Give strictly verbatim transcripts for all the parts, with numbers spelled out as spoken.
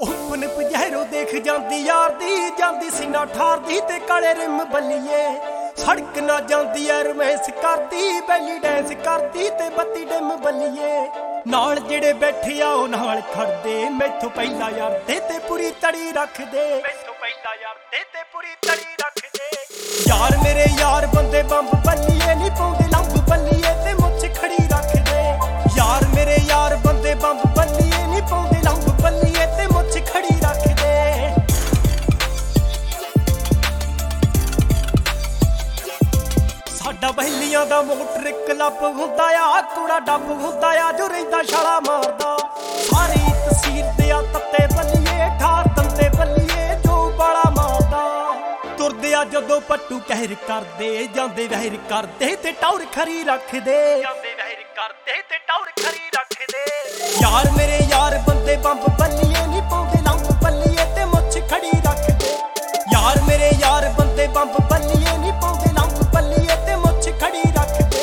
open पजैरो देख जांदी यार दी जांदी सीना ठारदी ते काले रिम बल्लीए सड़क ना जांदी ऐ रमेश करदी बैली डैंस करदी ते बत्ती डिम बल्लीए नाल जेड़े बैठे आओ नाल खड़दे मैथों पहला यार दे ते पूरी तड़ी रख दे मैथों पहला यार दे ते पूरी तड़ी रख दे यार मेरे यार बंदे बंब बल्लीए नहीं पाउंदे लंब बल्लीए ते मुछ खड़ी रख दे यार मेरे यार बंदे बंब बल्लीए नहीं पाउंदे लंब बल्लीए ते मुछ खड़ी रख दे साडा बहलियां दा मोटर क्लब हुंदा आ कूड़ा डब हुंदा आ जो रहिंदा छाला मारदा सारी तसीर दे आ तत्ते बल्लीए ठार दंदे बल्लीए जो बाला मारदा तुरदे आ जदों पट्टू कहर करदे जांदे वहर करदे ते टौर खरी रख दे जांदे वहर करदे ते टौर खरी रख दे यार मेरे यार बंदे बंब बल्लीए नहीं पाउंदे लंब बल्लीए ते मुछ खड़ी रख दे यार मेरे यार बंदे बंब बल्लीए नहीं पाउंदे लंब बल्लीए ते मुछ खड़ी रख दे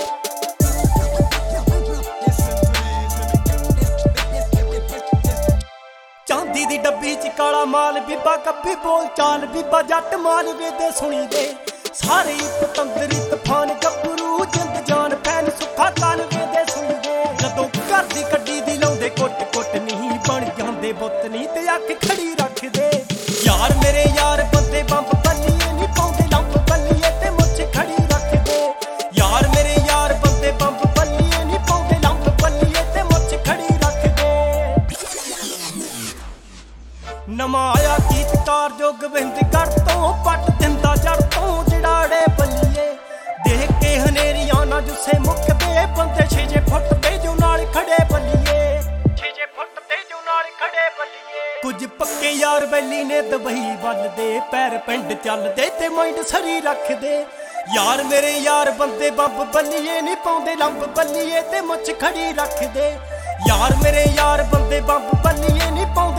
चांदी दी डब्बी च काला माल बीबा कब्बी बोल चाल बीबा जट माल वेदे सुनी दे सारे पतंदरी तूफान गब्बरू जिंद जान फैन सुखा काल वेदे सुनी दे जदों घर दी कड्डी दी लाउंदे कुट कुट नहीं बन जांदे बुत नहीं ते अख खड़ी रख दे यार मेरे यार बंदे बंब बल्लीए नहीं पाउंदे लंब बल्लीए ते मुछ खड़ी रख दे यार मेरे यार बंदे बंब बल्लीए नहीं पाउंदे लंब बल्लीए ते मुछ खड़ी रख दे नवां आया गीतकार जो गोबिंदगढ़ तो पट दिंदा जड़ तो जड़ाड़े बल्लीए देख के हनेरियां ना जुस्से मुख दे बंदे छे जे फुट ते जो नाल खड़े बल्लीए छे जे फुट ते जो नाल खड़े बल्लीए कुछ पक्के यार बैली ने दबई वल दे पैर पिंड चलदे ते माइंड सरी रख दे यार मेरे यार बंदे बंब बल्लीए नहीं पाउंदे लंब बल्लीए ते मुछ खड़ी रख दे यार मेरे यार बंदे बंब बल्लीए नहीं पाउंदे